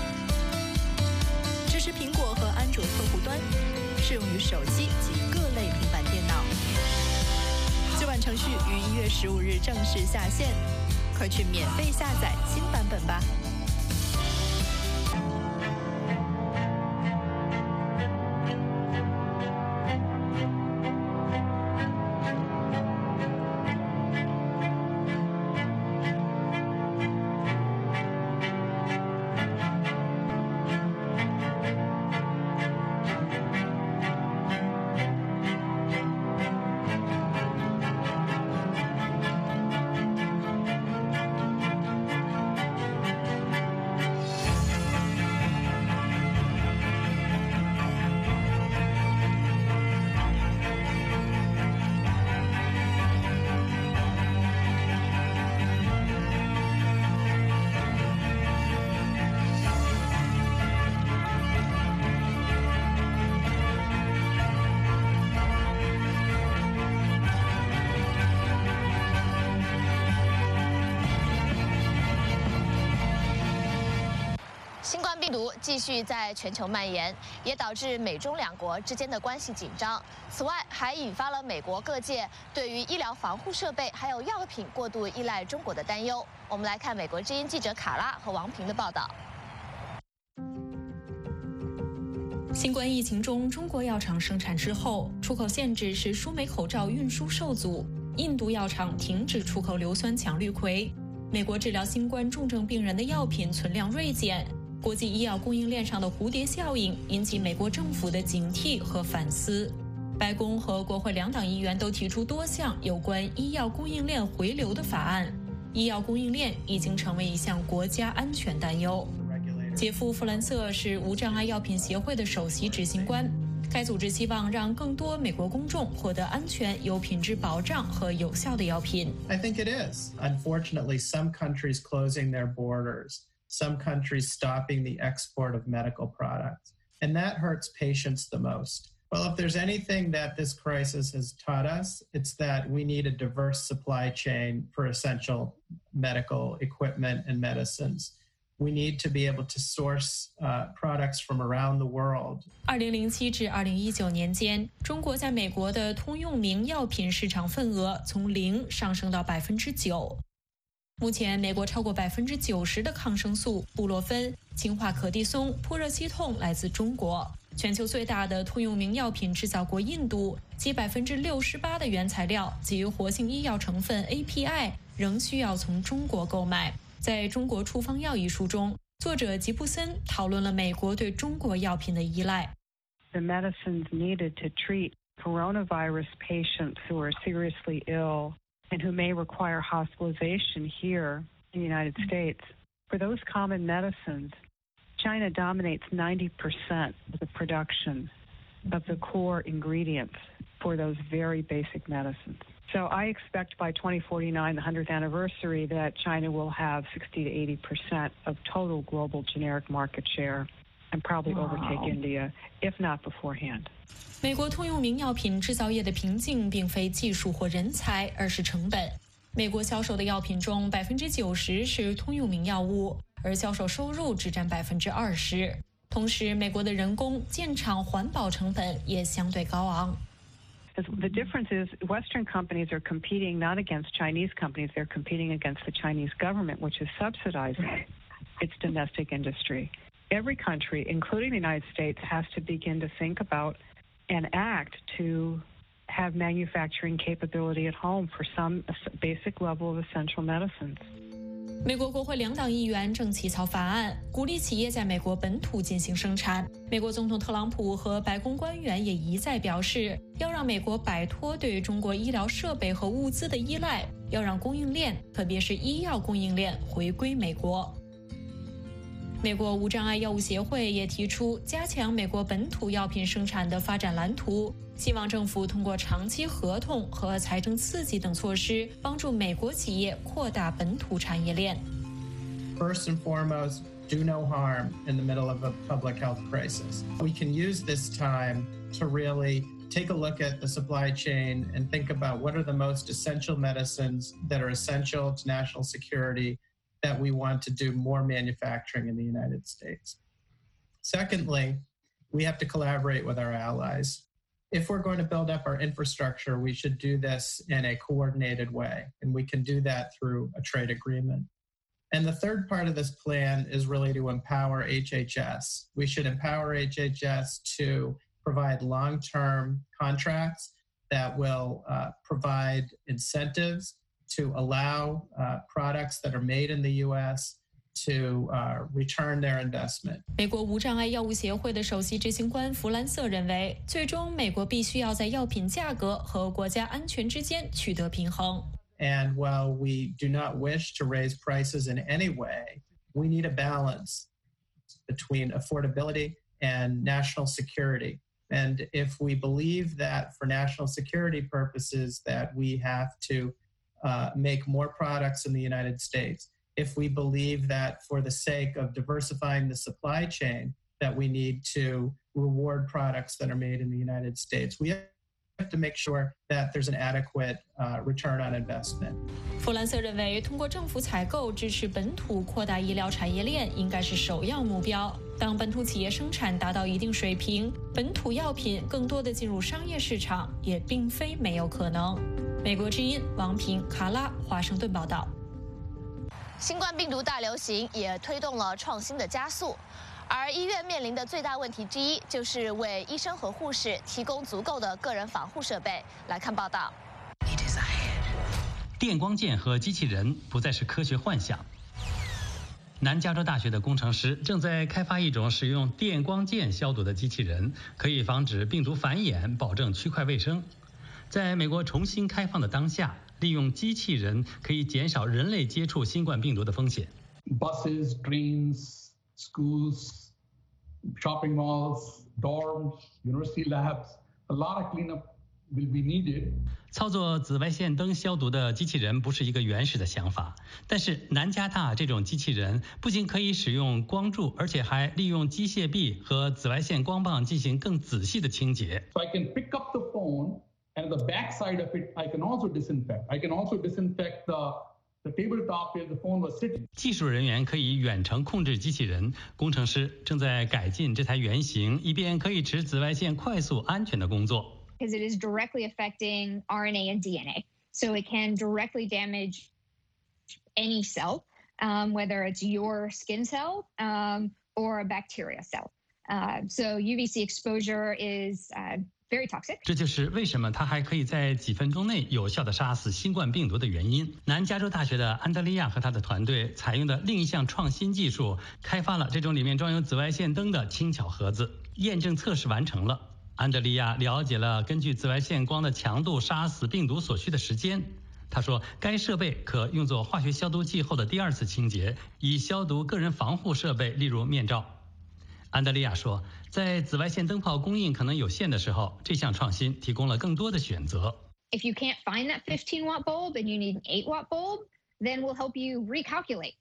支持苹果和安卓客户端，适用于手机及各类平板电脑。旧版程序于1月15日正式下线，快去免费下载新版本吧。 新冠病毒继续在全球蔓延，也导致美中两国之间的关系紧张。此外，还引发了美国各界对于医疗防护设备还有药品过度依赖中国的担忧。我们来看美国之音记者卡拉和王平的报道。 新冠疫情中，中国药厂生产之后，出口限制使输美口罩运输受阻。印度药厂停止出口硫酸羟氯喹。美国治疗新冠重症病人的药品存量锐减。国际医药供应链上的蝴蝶效应引起美国政府的警惕和反思。白宫和国会两党议员都提出多项有关医药供应链回流的法案。医药供应链已经成为一项国家安全担忧。杰夫·弗兰瑟是无障碍药品协会的首席执行官。该组织希望让更多美国公众获得安全、有品质保障和有效的药品。 I think it is. Unfortunately, some countries closing their borders, some countries stopping the export of medical products, and that hurts patients the most. Well, if there's anything that this crisis has taught us, it's that we need a diverse supply chain for essential medical equipment and medicines. We need to be able to source products from around the world. 2007至2019年间，中国在美国的通用名药品市场份额从0上升到9%。目前，美国超过90%的抗生素、布洛芬、氢化可的松、扑热息痛来自中国。全球最大的通用名药品制造国印度，其68%的原材料及活性医药成分 API 仍需要从中国购买。在《中国处方药》一书中，作者吉布森讨论了美国对中国药品的依赖。 The medicines needed to treat coronavirus patients who are seriously ill and who may require hospitalization here in the United States. For those common medicines, China dominates 90% of the production of the core ingredients for those very basic medicines. So I expect by 2049, the 100th anniversary, that China will have 60 to 80% of total global generic market share and probably overtake India, if not beforehand. 美国通用名药品制造业的瓶颈并非技术或人才，而是成本。美国销售的药品中90%是通用名药物，而销售收入只占20%。同时，美国的人工、建厂、环保成本也相对高昂。 The difference is Western companies are competing not against Chinese companies, they're competing against the Chinese government, which is subsidizing its domestic industry. Every country, including the United States, has to begin to think about and act to have manufacturing capability at home for some basic level of essential medicines. 美国国会两党议员正起草法案，鼓励企业在美国本土进行生产。美国总统特朗普和白宫官员也一再表示，要让美国摆脱对中国医疗设备和物资的依赖，要让供应链，特别是医药供应链回归美国。美国无障碍药物协会也提出加强美国本土药品生产的发展蓝图，希望政府通过长期合同和财政刺激等措施，帮助美国企业扩大本土产业链。 First and foremost, do no harm in the middle of a public health crisis. We can use this time to really take a look at the supply chain and think about what are the most essential medicines that are essential to national security that we want to do more manufacturing in the United States. Secondly, we have to collaborate with our allies. If we're going to build up our infrastructure, we should do this in a coordinated way, and we can do that through a trade agreement. And the third part of this plan is really to empower HHS. We should empower HHS to provide long-term contracts that will provide incentives to allow products that are made in the U.S. to return their investment. 美国无障碍药物协会的首席执行官弗兰瑟认为，最终美国必须要在药品价格和国家安全之间取得平衡。 And while we do not wish to raise prices in any way, we need a balance between affordability and national security. And if we believe that for national security purposes that we have to make more products in the United States, if we believe that for the sake of diversifying the supply chain that we need to reward products that are made in the United States, we have have to make sure that there's an adequate return on investment. 弗兰瑟认为，通过政府采购支持本土扩大医疗产业链应该是首要目标。当本土企业生产达到一定水平，本土药品更多的进入商业市场也并非没有可能。美国之音王平、卡拉，华盛顿报道。 新冠病毒大流行也推动了创新的加速。而医院面临的最大问题之一，就是为医生和护士提供足够的个人防护设备。来看报道。 电光剑和机器人不再是科学幻想。南加州大学的工程师正在开发一种使用电光剑消毒的机器人，可以防止病毒繁衍，保证区块卫生。在美国重新开放的当下，利用机器人可以减少人类接触新冠病毒的风险。 Buses, trains, schools, shopping malls, dorms, university labs, a lot of cleanup will be needed. 操作紫外线灯消毒的机器人不是一个原始的想法，但是南加大这种机器人不仅可以使用光柱，而且还利用机械臂和紫外线光棒进行更仔细的清洁。 So I can pick up the phone and the back side of it I can also disinfect. I can also disinfect the tabletop where the phone was sitting. 技术人员可以远程控制机器人，工程师正在改进这台原型，以便可以持紫外线快速安全的工作。 Because it is directly affecting RNA and DNA. So it can directly damage any cell, whether it's your skin cell or a bacteria cell. So UVC exposure is very toxic. 这就是为什么它还可以在几分钟内有效地杀死新冠病毒的原因。南加州大学的安德利亚和他的团队采用的另一项创新技术，开发了这种里面装有紫外线灯的轻巧盒子。验证测试完成了。安德利亚了解了根据紫外线光的强度杀死病毒所需的时间。他说，该设备可用作化学消毒剂后的第二次清洁，以消毒个人防护设备，例如面罩。安德利亚说，在紫外线灯泡供应可能有限的时候，这项创新提供了更多的选择。 If you can't find that 15-watt bulb and you need an 8-watt bulb, then we'll help you recalculate.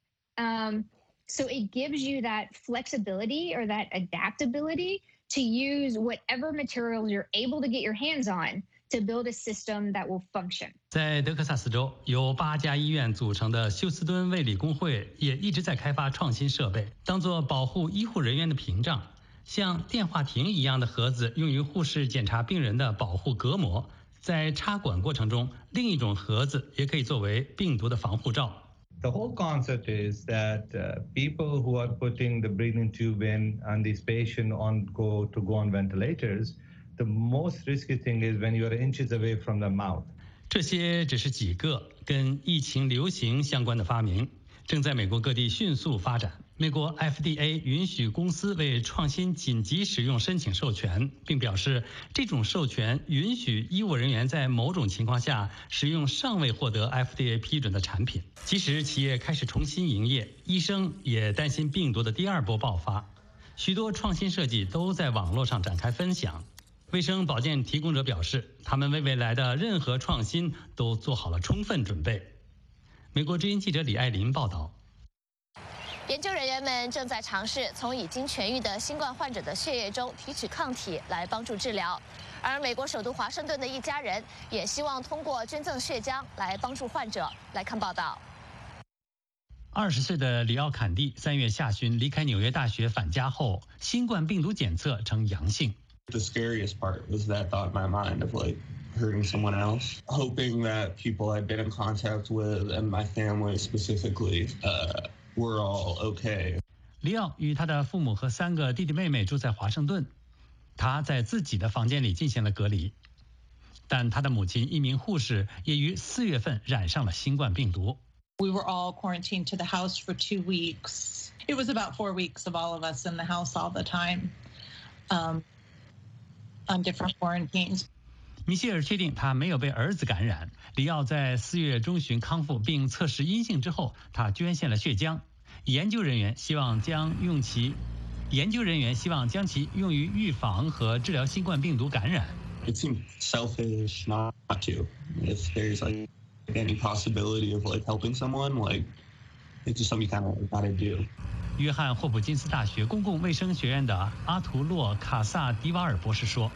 So it gives you that flexibility or that adaptability to use whatever materials you're able to get your hands on to build a system that will function. 在德克萨斯州，由8家医院组成的休斯敦卫理公会也一直在开发创新设备，当作保护医护人员的屏障。像电话亭一样的盒子用于护士检查病人的保护隔膜，在插管过程中，另一种盒子也可以作为病毒的防护罩。 The whole concept is that people who are putting the breathing tube in and these patients go on ventilators, the most risky thing is when you are inches away from the mouth. 这些只是几个跟疫情流行相关的发明，正在美国各地迅速发展。美国 FDA 允许公司为创新紧急使用申请授权，并表示这种授权允许医务人员在某种情况下使用尚未获得 FDA 批准的产品。即使企业开始重新营业，医生也担心病毒的第二波爆发。许多创新设计都在网络上展开分享。卫生保健提供者表示，他们为未来的任何创新都做好了充分准备。美国之音记者李爱林报道。 研究人员们正在尝试从已经痊愈的新冠患者的血液中提取抗体来帮助治疗，而美国首都华盛顿的一家人也希望通过捐赠血浆来帮助患者。来看报道。 20岁的里奥坎蒂3月下旬离开纽约大学返家后，新冠病毒检测呈阳性。 The scariest part was that thought in my mind of hurting someone else, hoping that people I'd been in contact with and my family specifically were all okay. 里奥与他的父母和3个弟弟妹妹住在华盛顿，他在自己的房间里进行了隔离，但他的母亲一名护士也于4月份染上了新冠病毒。 We were all quarantined to the house for 2 weeks. It was about 4 weeks of all of us in the house all the time, on different quarantines. 米歇尔确定他没有被儿子感染。里奥在4月中旬康复并测试阴性之后，他捐献了血浆。研究人员希望将其用于预防和治疗新冠病毒感染。 It seems selfish not to. If there's any possibility of helping someone, it's just something you kind of gotta do. 约翰霍普金斯大学公共卫生学院的阿图洛·卡萨迪瓦尔博士说，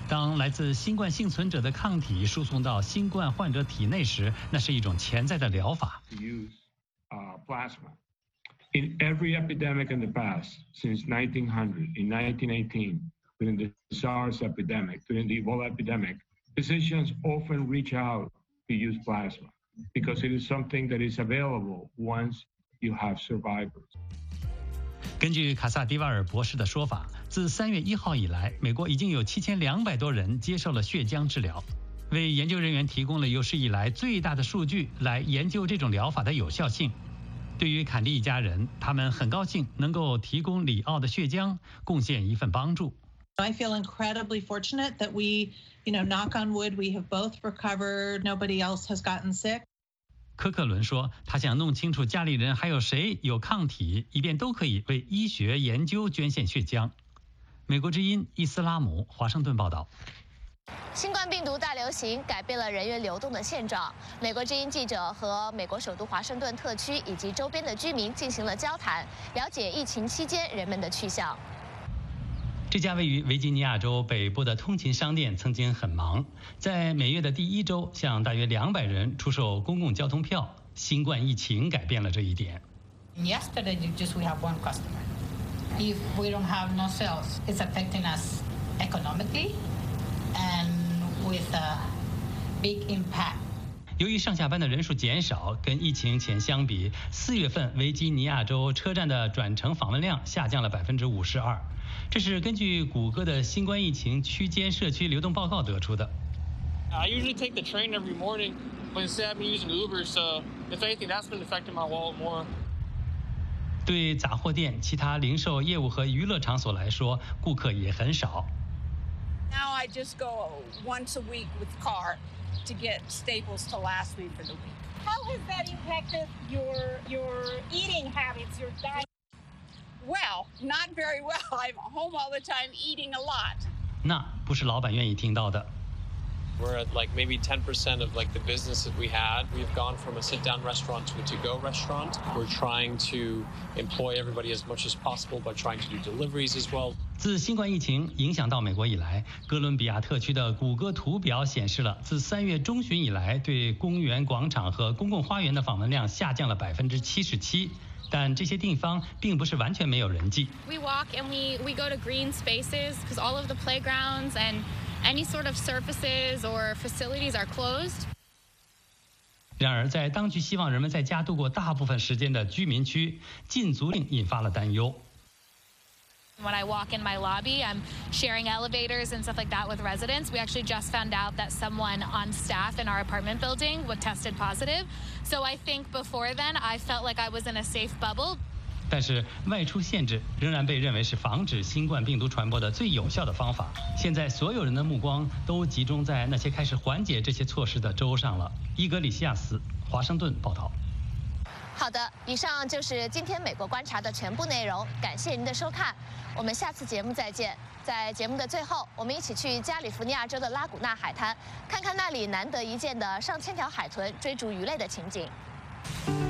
当来自新冠幸存者的抗体输送到新冠患者体内时，那是一种潜在的疗法。 Use plasma. In every epidemic in the past, since 1900, in 1918, during the SARS epidemic, during the Ebola epidemic, physicians often reach out to use plasma because it is something that is available once you have survivors. 根据卡萨迪瓦尔博士的说法，自3月1号以来，美国已经有7200多人接受了血浆治疗，为研究人员提供了有史以来最大的数据来研究这种疗法的有效性。对于坎蒂一家人，他们很高兴能够提供里奥的血浆，贡献一份帮助。 I feel incredibly fortunate that we, knock on wood, we have both recovered. Nobody else has gotten sick. 科克伦说，他想弄清楚家里人还有谁有抗体，以便都可以为医学研究捐献血浆。美国之音伊斯拉姆华盛顿报道。 新冠病毒大流行改变了人员流动的现状。美国之音记者和美国首都华盛顿特区以及周边的居民进行了交谈，了解疫情期间人们的去向。 这家位于维吉尼亚州北部的通勤商店曾经很忙，在每月的第1周向大约200人出售公共交通票。新冠疫情改变了这一点。 Yesterday, just we have one customer. If we don't have no sales, it's affecting us economically and with a big impact. 由于上下班的人数减少，跟疫情前相比，4月份维吉尼亚州车站的转乘访问量下降了52%。这是根据谷歌的新冠疫情区间社区流动报告得出的。 I usually take the train every morning, but instead I've been using Uber, so if anything, that's been affecting my wallet more. 对杂货店、其他零售业务和娱乐场所来说，顾客也很少。 Now I just go once a week with car to get staples to last me for the week. How has that impacted your eating habits, your diet? Well, not very well. I'm home all the time eating a lot. 那不是老板愿意听到的。 We're at like maybe 10% of like the business that we had. We've gone from a sit-down restaurant to a to-go restaurant. We're trying to employ everybody as much as possible by trying to do deliveries as well. 自新冠疫情影响到美国以来，哥伦比亚特区的谷歌图表显示了，自3月中旬以来，对公园、广场和公共花园的访问量下降了77%。但这些地方并不是完全没有人迹。 We walk and we go to green spaces because all of the playgrounds and any sort of surfaces or facilities are closed. 然而，在当局希望人们在家度过大部分时间的居民区，禁足令引发了担忧。 When I walk in my lobby, I'm sharing elevators and stuff like that with residents. We actually just found out that someone on staff in our apartment building was tested positive. So I think before then, I felt like I was in a safe bubble. 但是外出限制仍然被认为是防止新冠病毒传播的最有效的方法。现在所有人的目光都集中在那些开始缓解这些措施的州上了。伊格里西亚斯，华盛顿报道。 好的，以上就是今天美国观察的全部内容，感谢您的收看，我们下次节目再见。在节目的最后，我们一起去加利福尼亚州的拉古纳海滩，看看那里难得一见的上千条海豚追逐鱼类的情景。